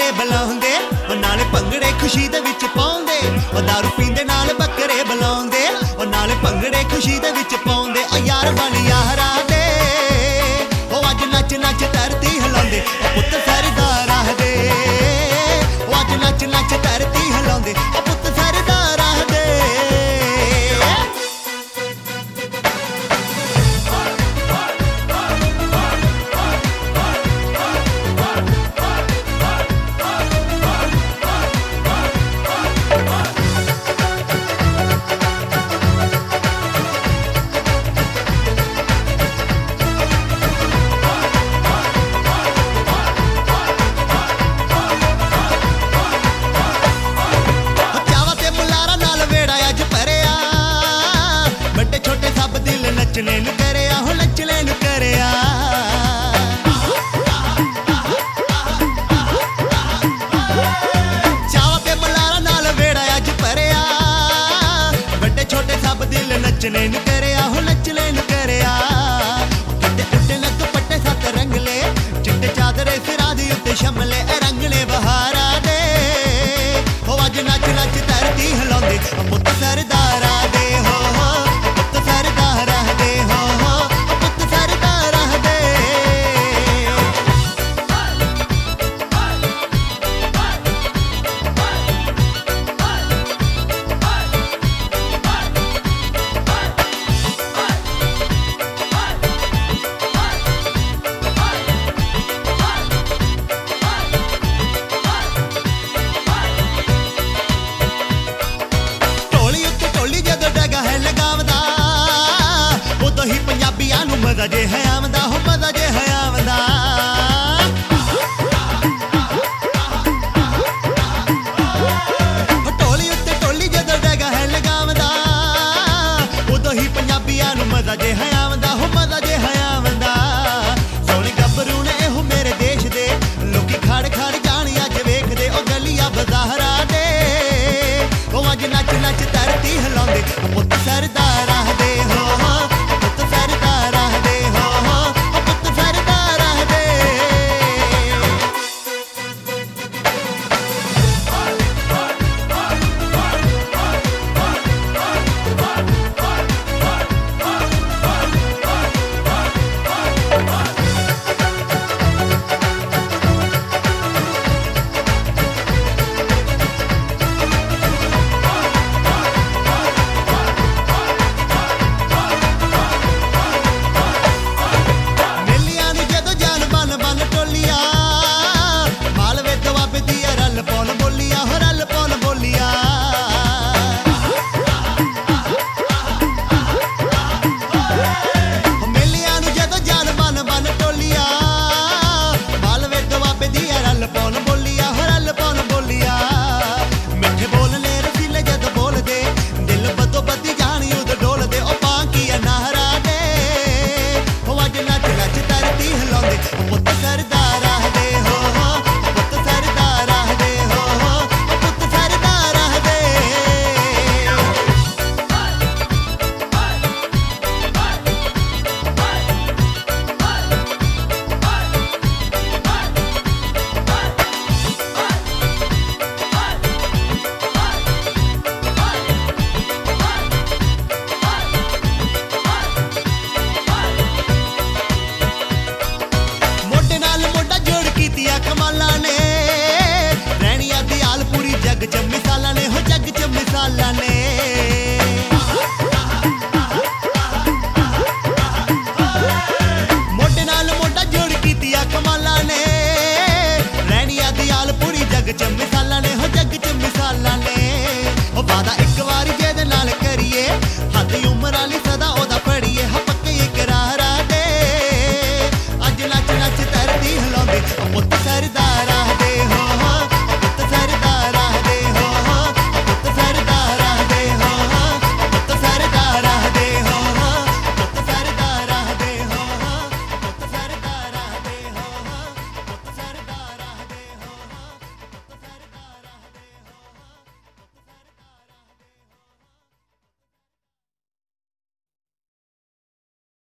ਬੱਕਰੇ ਬੁਲਾਉਂਦੇ, ਉਹ ਨਾਲੇ ਭੰਗੜੇ ਖੁਸ਼ੀ ਦੇ ਵਿੱਚ ਪਾਉਂਦੇ। ਉਹ ਦਾਰੂ ਪੀਂਦੇ ਨਾਲ ਬੱਕਰੇ ਬੁਲਾਉਂਦੇ, ਉਹ ਨਾਲੇ ਭੰਗੜੇ ਖੁਸ਼ੀ ਦੇ ਵਿੱਚ ਪਾਉਂਦੇ। ਉਹ ਯਾਰ ਬਣ ਯਾਰਾਂ ਦੇ, ਉਹ ਅੱਜ ਨੱਚ ਨੱਚ ਧਰਤੀ ਹਿਲਾਉਂਦੇ। ਉਹ ਪੁੱਤ ਸਰਦਾਰਾਂ ਦੇ, ਉਹ ਅੱਜ ਨੱਚ ਨੱਚ ਧਰਤੀ ਹਿਲਾਉਂਦੇ। ਉਹ ਪੁੱਤ ਸਰਦਾਰਾਂ ਦੇ। नचने नू करया हो नचने नू करया, चावा ते मलारा नाल वेड़ा अज भरिया। बड़े छोटे सब दिल नचने नू करया हो नचने नू करया। किते उड्डे न दुपट्टे सत रंगले, चिट्टे चादरे सिरा दी उत्ते शमले। रंगले बहारा दे, हो अज नच नच धरती हिलाउंदे। पुत्त सरदारा दे हो पुत्त सरदारा दे हो पुत्त सरदारा दे। ढोली उत्ते ढोली जदों डगा है लगावदा, उदों ही पंजाबियां नूं मजा जे है आवदा हो मजा जे है आवदा। ढोली उत्ते ढोली जदों डगा है लगावदा, उदों ही पंजाबियां नूं मजा जे है आवदा हो मजा जे है आवदा। सोहणे गभरू ने हो मेरे देश दे, लोकी खड़ खड़ जाण अज वेखदे। ओ गलियां बाज़ारां दे, ओ अज नच नच धरती हिलाउंदे। पुत्त सरदारा दे हो पुत्त सरदारा दे हो पुत्त सरदारा दे। मेलियां नूं जदों जान बन बन टोलिया, मालवे दुआबे दी रल पौन बोलिया हो रल पौन बोलिया। मेलियां नूं जदों जान बन बन टोलिया, मालवे दुआबे दी रल पौन बोलिया हो रल पौन बोलिया। मिठे बोलने रसीले जदों बोलदे, दिल बदो बदी जानी उद डोलदे। ओ बांकिया नाहरा दे, हो अज नच नच धरती हिलाउंदे। पुत्त सरदारा दे हो पुत्त सरदारा दे हो पुत्त सरदारा दे। मोढे नाल मोढा जोड़ कीतिया कमालां ने, रैणिया दी आलपूरी जग च मिसालां ने हो जग च मिसालां ने। मोढे नाल मोढा जोड़ कीतिया कमालां ने, रैणिया दी आलपूरी जग च मिसालां